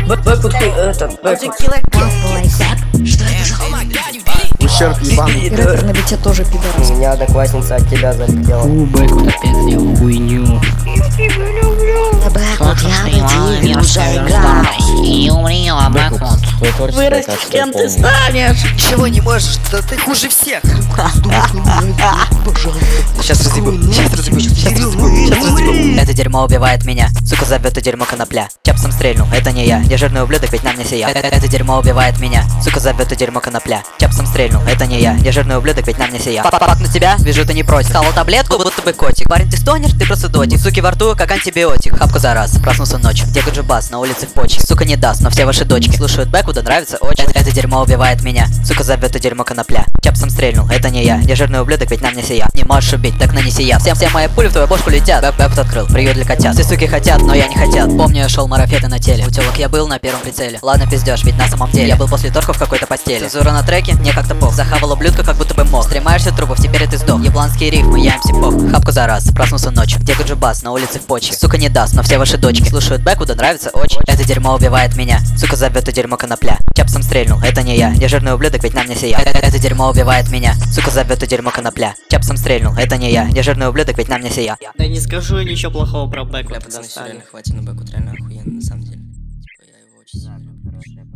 Бэкут, этот, бэкут. Ущерб ебаный. И рэпер на бите тоже пидорас. У меня одноклассница от тебя залетела. Бэкут опять сделал хуйню. Бэкут, я в эти игры уже играл. И умрела, Бэкут. Вырастешь, кем ты станешь? Ничего не можешь, да ты хуже всех. Сейчас разъебу, сейчас разъебу, сейчас разъебу. Это дерьмо убивает меня, сука, зовет это дерьмо конопля. Чапсом стрельнул, это не я, я жирный ублюдок, ведь нам не сия. Это дерьмо убивает меня, сука, зовет это дерьмо конопля. Чапсом стрельнул, это не я, я жирный ублюдок, ведь нам не сия. Пак на тебя, вижу, ты не против. Хавал таблетку, будто бы котик. Парень, ты стонешь, ты просто дотик. Суки во рту, как антибиотик. Хапку за раз, проснулся ночью. Где Гаджибас, на улице в почек. Сука не даст, но все ваши дочки слушают Бэкуда, нравится очень. Это дерьмо убивает меня, сука, зовет это дерьмо конопля. Чапсом стрельнул, это не я жирный ублюдок, ведь нам не сия. Не можешь убить, так нанеси я. Все мои пули в твою бошку летят. Бэкут открыл, приют для котят. Все суки хотят, но я не хотят. Помню, я шел марафеты на теле. У телок я был на первом прицеле. Ладно, пиздешь, ведь на самом деле я был после торков в какой-то постели. Цензура на треке, мне как-то пох. Захавал ублюдка, как будто бы мог. Стремаешься трупов, теперь ты сдох. Ебланские рифмы, я МС пох. Хапку за раз, проснулся ночью. Где Гаджибас, на улице в почке. Сука не даст, но все ваши дочки слушают Бэкуда, нравится очень. Это дерьмо убивает меня, сука, зовет это дерьмо конопля. Чапсом стрельнул, это не я жирный ублюдок, ведь нам не сия. Это дерьмо убивает меня, сука, зовет это дерьмо конопля. Чапсом стрельнул, это не я жирный ублюдок, ведь нам не сия. Да не скажу я ничего плохого про Бэкут. Пацаны, все реально хватит на Бэкут, реально охуенно, на самом деле. Типа, я его очень сильно люблю.